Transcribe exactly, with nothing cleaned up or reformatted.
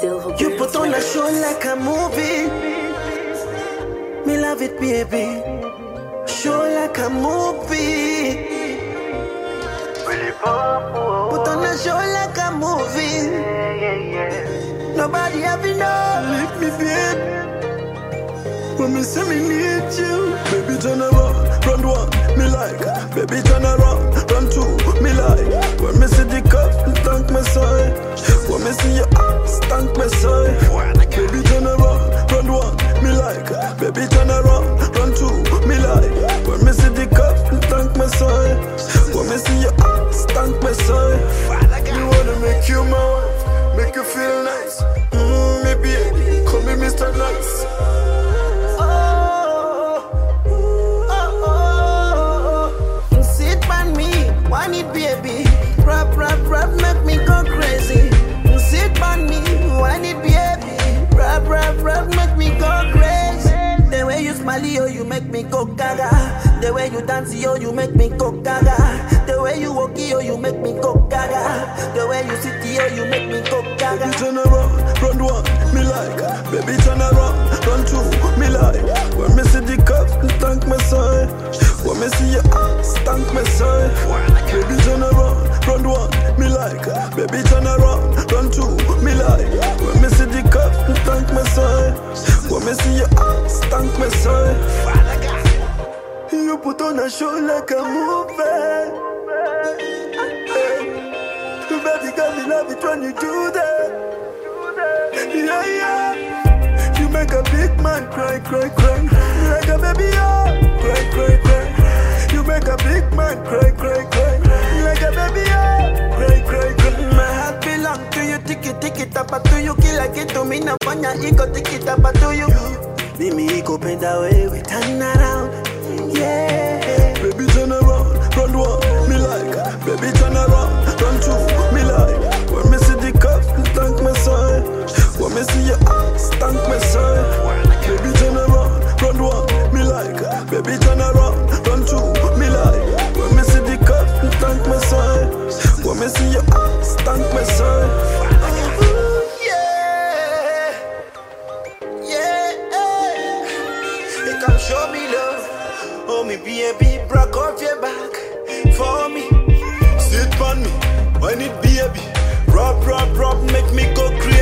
Silver You put on a show like a movie. Me love it, baby. Show like a movie. Put on a show like a movie. Nobody ever know. Leave me, babe. When me say me need you, baby turn around, run one, me like. Baby turn around, run two, me like. When me see the cup, thank me side. When me see your ass, thank me side. Baby turn around, run one, me like. Baby turn around, run two, me like. When me see the cup, thank me side. When me see your ass, thank me side. Me wanna make you my wife, make you feel nice. Mmm, me baby, call me Mister Nice. Want it, baby. Rap, rap, rap, make me go crazy. Sit on me, want it, baby. Rap, rap, rap, make me go crazy. The way you smile, yo, you make me go gaga. The way you dance, yo, you make me go gaga. The way you walk, yo, you make me go gaga. The way you sit, yo, you make me go gaga. Baby, turn around, run one, me like. Baby, turn around, run two, me like. When me see the cup, thank me side. When me see your ass, thank me side. Baby turn around, run one, me like. Baby turn around, run two, me like. When me see the cup, thank me side. When me see your ass, thank me side. You put on a show like a movie. Baby girl, me love it when you do that. Yeah, yeah. You make a big man cry, cry, cry. Like a baby, oh, cry, cry, cry. You make a big man cry, cry, cry. Like a baby, oh, cry, cry, cry. My heart belong to you, tick it, tick it up to you. Kill like it to me, now find your ego, tick it up to you. Be me ego, bend away, we turn around. Yeah. Baby, turn around, run one, me like. Baby, turn around, run two, me like. When me see the cup, thank me side. When me see your ass, thank me side. Baby, turn around, run one, me like. Baby, turn around, run two, me like. When me see the cup, thank me side. When me see your ass, thank me side. Yeah, yeah. You come show me love. Oh, me baby, break off your back for me. Sit on me, when it baby. Rub, rub, rub, make me go crazy.